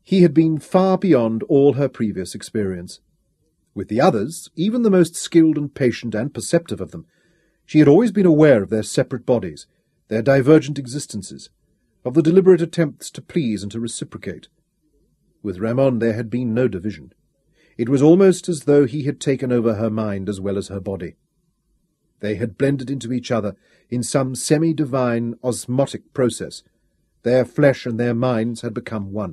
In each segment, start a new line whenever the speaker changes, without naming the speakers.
He had been far beyond all her previous experience. With the others, even the most skilled and patient and perceptive of them, she had always been aware of their separate bodies, their divergent existences, of the deliberate attempts to please and to reciprocate. With Ramon there had been no division. It was almost as though he had taken over her mind as well as her body. They had blended into each other in some semi-divine osmotic process. Their flesh and their minds had become one.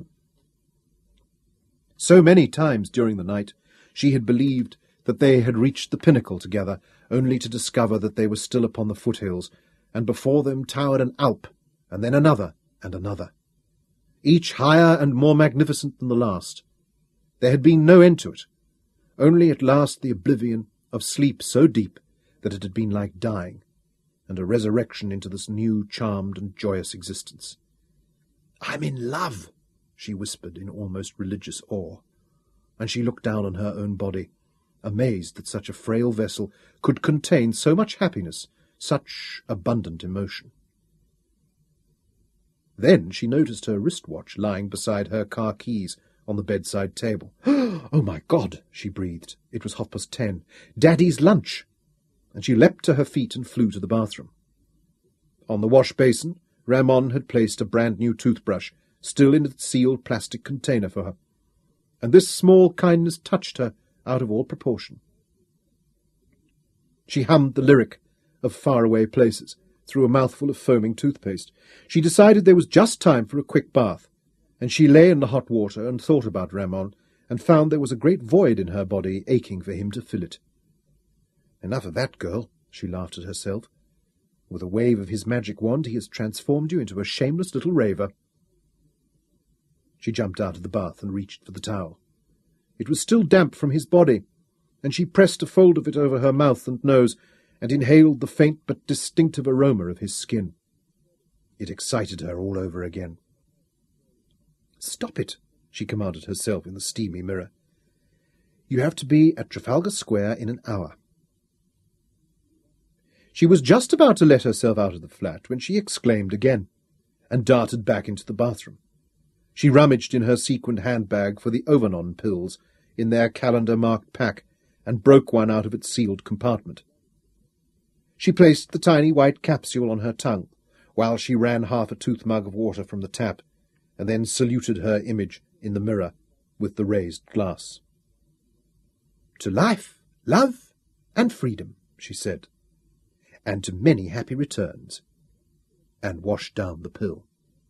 So many times during the night she had believed that they had reached the pinnacle together, only to discover that they were still upon the foothills, and before them towered an Alp, and then another and another, each higher and more magnificent than the last. There had been no end to it, only at last the oblivion of sleep so deep that it had been like dying, and a resurrection into this new, charmed and joyous existence. "I'm in love," she whispered in almost religious awe, and she looked down on her own body, amazed that such a frail vessel could contain so much happiness, such abundant emotion. Then she noticed her wristwatch lying beside her car keys on the bedside table. "Oh, my God," she breathed. It was 10:30. "Daddy's lunch!" And she leapt to her feet and flew to the bathroom. On the wash basin, Ramon had placed a brand-new toothbrush, still in its sealed plastic container for her, and this small kindness touched her out of all proportion. She hummed the lyric of Faraway Places through a mouthful of foaming toothpaste. She decided there was just time for a quick bath, and she lay in the hot water and thought about Ramon, and found there was a great void in her body aching for him to fill it. "Enough of that, girl," she laughed at herself. "With a wave of his magic wand he has transformed you into a shameless little raver." She jumped out of the bath and reached for the towel. It was still damp from his body, and she pressed a fold of it over her mouth and nose, and inhaled the faint but distinctive aroma of his skin. It excited her all over again. "Stop it," she commanded herself in the steamy mirror. "You have to be at Trafalgar Square in an hour." She was just about to let herself out of the flat when she exclaimed again, and darted back into the bathroom. She rummaged in her sequined handbag for the Overnon pills in their calendar-marked pack, and broke one out of its sealed compartment. She placed the tiny white capsule on her tongue, while she ran half a tooth-mug of water from the tap, and then saluted her image in the mirror with the raised glass. "To life, love, and freedom," she said, "and to many happy returns," and washed down the pill.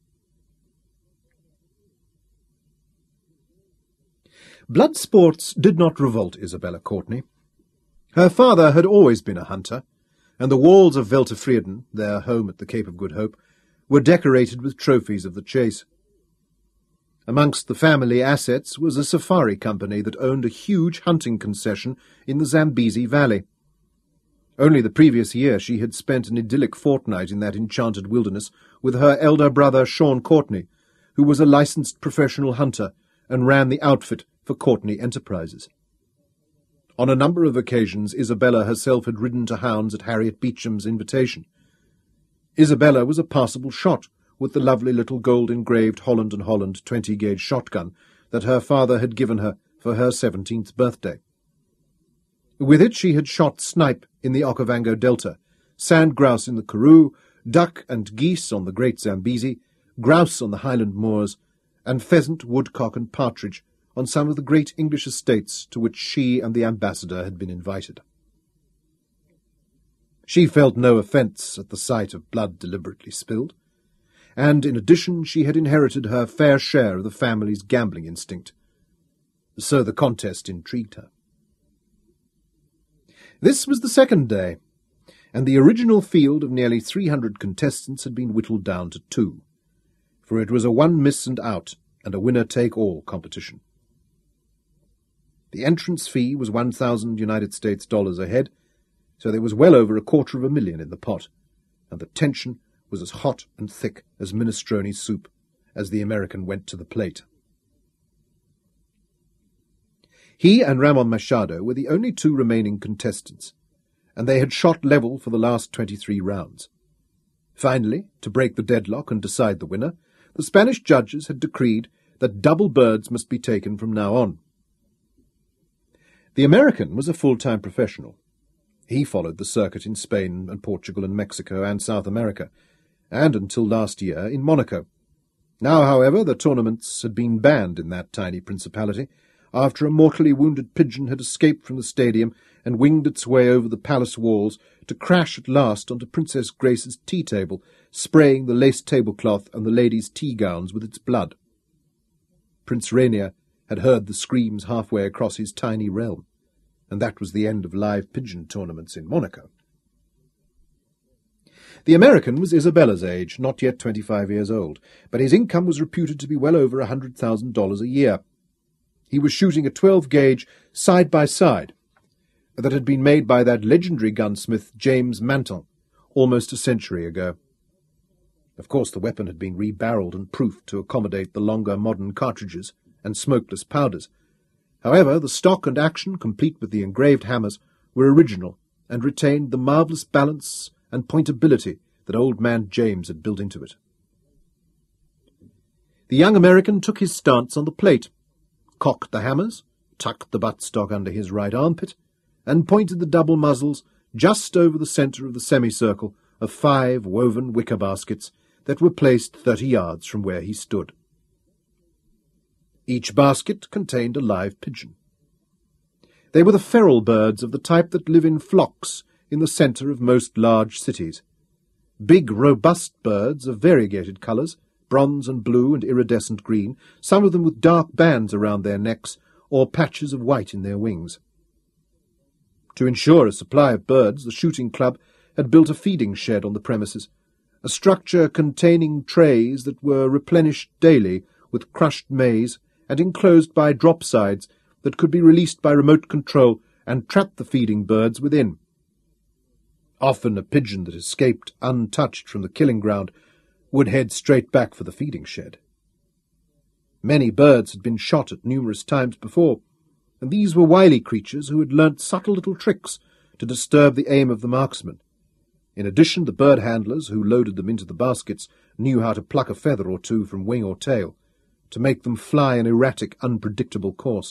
Blood sports did not revolt Isabella Courtney. Her father had always been a hunter, and the walls of Weltevreden, their home at the Cape of Good Hope, were decorated with trophies of the chase. Amongst the family assets was a safari company that owned a huge hunting concession in the Zambezi Valley. Only the previous year she had spent an idyllic fortnight in that enchanted wilderness with her elder brother Sean Courtney, who was a licensed professional hunter and ran the outfit for Courtney Enterprises. On a number of occasions Isabella herself had ridden to hounds at Harriet Beecham's invitation. Isabella was a passable shot with the lovely little gold-engraved Holland & Holland 20-gauge shotgun that her father had given her for her 17th birthday. With it she had shot snipe in the Okavango Delta, sand grouse in the Karoo, duck and geese on the Great Zambezi, grouse on the Highland moors, and pheasant, woodcock and partridge on some of the great English estates to which she and the ambassador had been invited. She felt no offence at the sight of blood deliberately spilled, and in addition she had inherited her fair share of the family's gambling instinct. So the contest intrigued her. This was the second day, and the original field of nearly 300 contestants had been whittled down to 2, for it was a one miss and out and a winner-take-all competition. The entrance fee was $1,000 a head, so there was well over $250,000 in the pot, and the tension was as hot and thick as minestrone soup as the American went to the plate. He and Ramon Machado were the only 2 remaining contestants, and they had shot level for the last 23 rounds. Finally, to break the deadlock and decide the winner, the Spanish judges had decreed that double birds must be taken from now on. The American was a full-time professional. He followed the circuit in Spain and Portugal and Mexico and South America, and until last year in Monaco. Now, however, the tournaments had been banned in that tiny principality, after a mortally wounded pigeon had escaped from the stadium and winged its way over the palace walls to crash at last onto Princess Grace's tea table, spraying the lace tablecloth and the ladies' tea gowns with its blood. Prince Rainier had heard the screams halfway across his tiny realm, and that was the end of live pigeon tournaments in Monaco. The American was Isabella's age, not yet 25 years old, but his income was reputed to be well over $100,000 a year. He was shooting a 12-gauge side-by-side that had been made by that legendary gunsmith James Manton almost a century ago. Of course, the weapon had been rebarrelled and proofed to accommodate the longer modern cartridges and smokeless powders. However, the stock and action, complete with the engraved hammers, were original and retained the marvellous balance and pointability that old man James had built into it. The young American took his stance on the plate, cocked the hammers, tucked the buttstock under his right armpit, and pointed the double muzzles just over the centre of the semicircle of 5 woven wicker baskets that were placed 30 yards from where he stood. Each basket contained a live pigeon. They were the feral birds of the type that live in flocks in the centre of most large cities. Big, robust birds of variegated colours, bronze and blue and iridescent green, some of them with dark bands around their necks or patches of white in their wings. To ensure a supply of birds, the shooting club had built a feeding shed on the premises, a structure containing trays that were replenished daily with crushed maize and enclosed by drop sides that could be released by remote control and trap the feeding birds within. Often a pigeon that escaped untouched from the killing ground would head straight back for the feeding shed. Many birds had been shot at numerous times before, and these were wily creatures who had learnt subtle little tricks to disturb the aim of the marksman. In addition, the bird handlers who loaded them into the baskets knew how to pluck a feather or two from wing or tail, to make them fly an erratic, unpredictable course.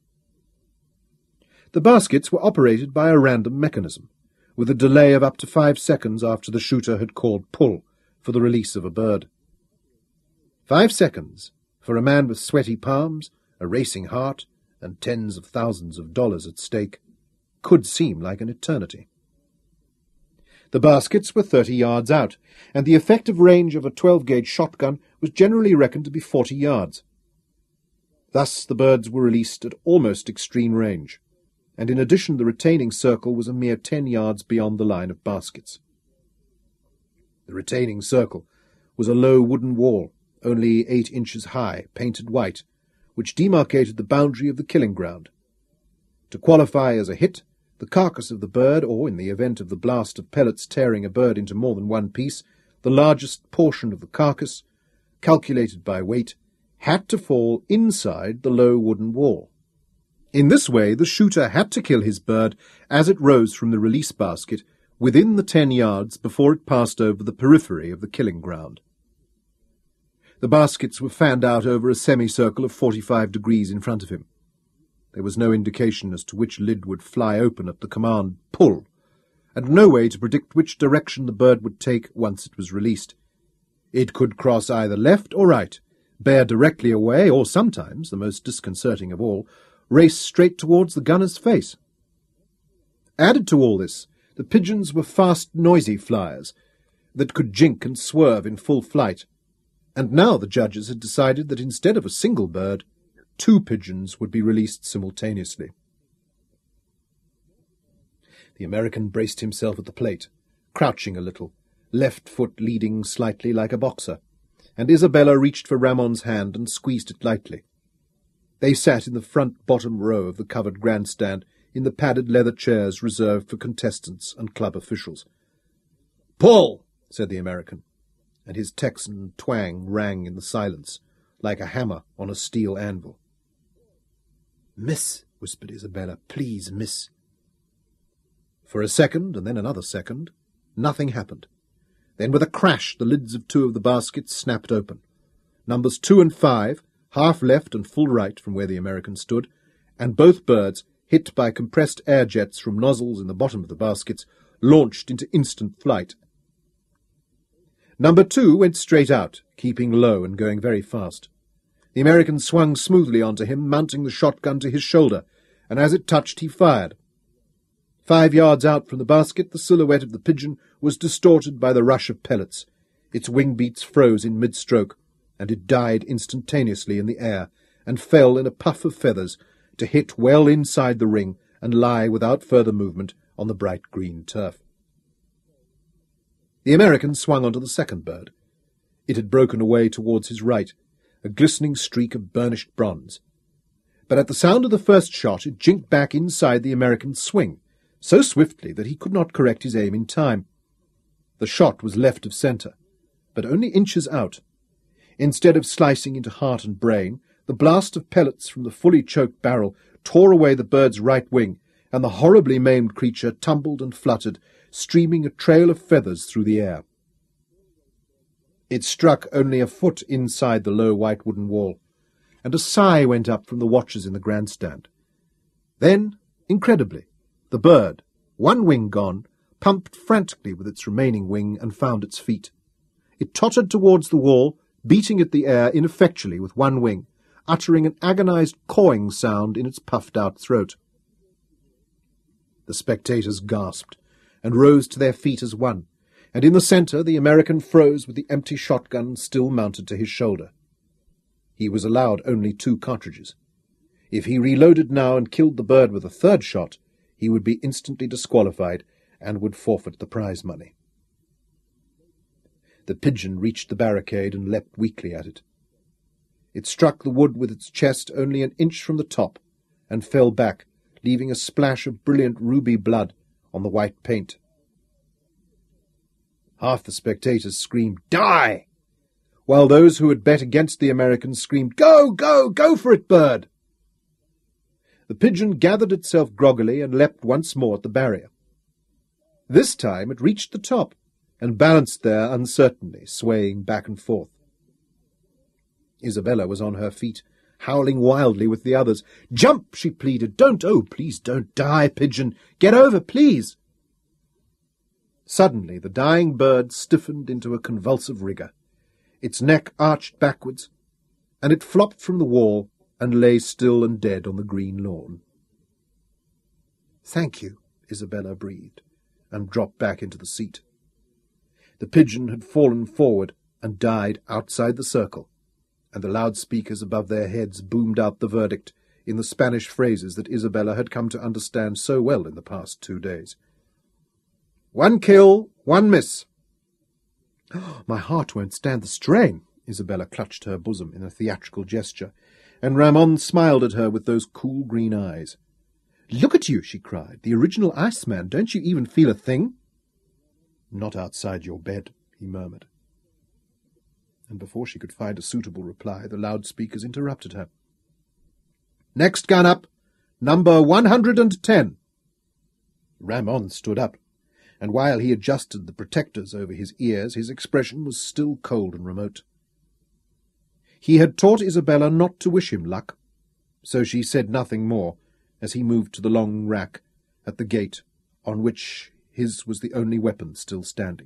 The baskets were operated by a random mechanism, with a delay of up to 5 seconds after the shooter had called pull for the release of a bird. 5 seconds, for a man with sweaty palms, a racing heart, and tens of thousands of dollars at stake, could seem like an eternity. The baskets were 30 yards out, and the effective range of a 12-gauge shotgun was generally reckoned to be 40 yards. Thus the birds were released at almost extreme range, and in addition the retaining circle was a mere 10 yards beyond the line of baskets. The retaining circle was a low wooden wall, only 8 inches high, painted white, which demarcated the boundary of the killing ground. To qualify as a hit, the carcass of the bird, or, in the event of the blast of pellets tearing a bird into more than one piece, the largest portion of the carcass, calculated by weight, had to fall inside the low wooden wall. In this way, the shooter had to kill his bird as it rose from the release basket within the 10 yards before it passed over the periphery of the killing ground. The baskets were fanned out over a semicircle of 45 degrees in front of him. There was no indication as to which lid would fly open at the command pull, and no way to predict which direction the bird would take once it was released. It could cross either left or right, bear directly away, or sometimes, the most disconcerting of all, race straight towards the gunner's face. Added to all this, the pigeons were fast, noisy flyers that could jink and swerve in full flight, and now the judges had decided that instead of a single bird, 2 pigeons would be released simultaneously. The American braced himself at the plate, crouching a little, left foot leading slightly like a boxer, and Isabella reached for Ramon's hand and squeezed it lightly. They sat in the front bottom row of the covered grandstand in the padded leather chairs reserved for contestants and club officials. "Pull!" said the American, and his Texan twang rang in the silence, like a hammer on a steel anvil. "Miss," whispered Isabella, "please, miss." For a second, and then another second, nothing happened. Then with a crash the lids of 2 of the baskets snapped open. Numbers 2 and 5, half left and full right from where the American stood, and both birds, hit by compressed air jets from nozzles in the bottom of the baskets, launched into instant flight. Number 2 went straight out, keeping low and going very fast. The American swung smoothly onto him, mounting the shotgun to his shoulder, and as it touched he fired. 5 yards out from the basket, the silhouette of the pigeon was distorted by the rush of pellets. Its wing beats froze in mid-stroke, and it died instantaneously in the air, and fell in a puff of feathers, to hit well inside the ring and lie without further movement on the bright green turf. The American swung onto the second bird. It had broken away towards his right, a glistening streak of burnished bronze. But at the sound of the first shot it jinked back inside the American's swing, so swiftly that he could not correct his aim in time. The shot was left of centre, but only inches out. Instead of slicing into heart and brain, the blast of pellets from the fully choked barrel tore away the bird's right wing, and the horribly maimed creature tumbled and fluttered, streaming a trail of feathers through the air. It struck only a foot inside the low white wooden wall, and a sigh went up from the watchers in the grandstand. Then, incredibly, the bird, one wing gone, pumped frantically with its remaining wing and found its feet. It tottered towards the wall, beating at the air ineffectually with one wing, uttering an agonized cawing sound in its puffed-out throat. The spectators gasped, and rose to their feet as one, and in the centre the American froze with the empty shotgun still mounted to his shoulder. He was allowed only 2 cartridges. If he reloaded now and killed the bird with a third shot, he would be instantly disqualified and would forfeit the prize money. The pigeon reached the barricade and leapt weakly at it. It struck the wood with its chest only an inch from the top, and fell back, leaving a splash of brilliant ruby blood on the white paint. Half the spectators screamed, "Die!" while those who had bet against the Americans screamed, "Go, go, go for it, bird!" The pigeon gathered itself groggily and leapt once more at the barrier. This time it reached the top, and balanced there uncertainly, swaying back and forth. Isabella was on her feet, howling wildly with the others. "Jump!" she pleaded. Please don't die, pigeon. Get over, please." Suddenly the dying bird stiffened into a convulsive rigour. Its neck arched backwards, and it flopped from the wall and lay still and dead on the green lawn. "Thank you," Isabella breathed, and dropped back into the seat. The pigeon had fallen forward and died outside the circle, and the loudspeakers above their heads boomed out the verdict in the Spanish phrases that Isabella had come to understand so well in the past 2 days. 1 kill, 1 miss. "My heart won't stand the strain." Isabella clutched her bosom in a theatrical gesture, and Ramon smiled at her with those cool green eyes. "Look at you," she cried, "the original Iceman. Don't you even feel a thing?" "Not outside your bed," he murmured. And before she could find a suitable reply, the loudspeakers interrupted her. "Next gun up, number 110. Ramon stood up, and while he adjusted the protectors over his ears, his expression was still cold and remote. He had taught Isabella not to wish him luck, so she said nothing more as he moved to the long rack at the gate, on which his was the only weapon still standing.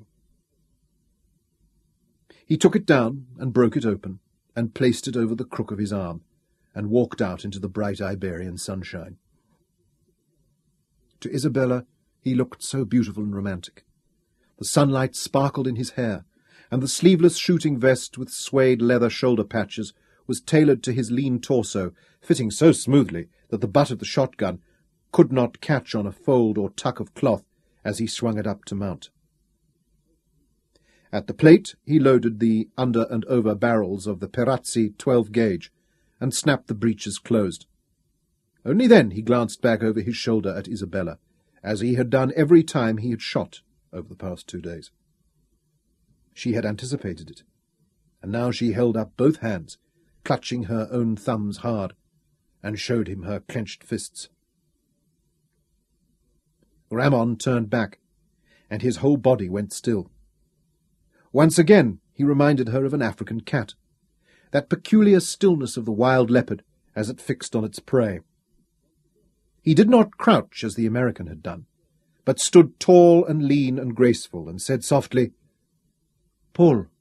He took it down and broke it open, and placed it over the crook of his arm, and walked out into the bright Iberian sunshine. To Isabella he looked so beautiful and romantic. The sunlight sparkled in his hair, and the sleeveless shooting vest with suede leather shoulder patches was tailored to his lean torso, fitting so smoothly that the butt of the shotgun could not catch on a fold or tuck of cloth as he swung it up to mount. At the plate he loaded the under and over barrels of the Perazzi 12-gauge and snapped the breeches closed. Only then he glanced back over his shoulder at Isabella, as he had done every time he had shot over the past 2 days. She had anticipated it, and now she held up both hands, clutching her own thumbs hard, and showed him her clenched fists. Ramon turned back, and his whole body went still. Once again he reminded her of an African cat. that peculiar stillness of the wild leopard as it fixed on its prey. He did not crouch as the American had done, but stood tall and lean and graceful, and said softly, "Paul,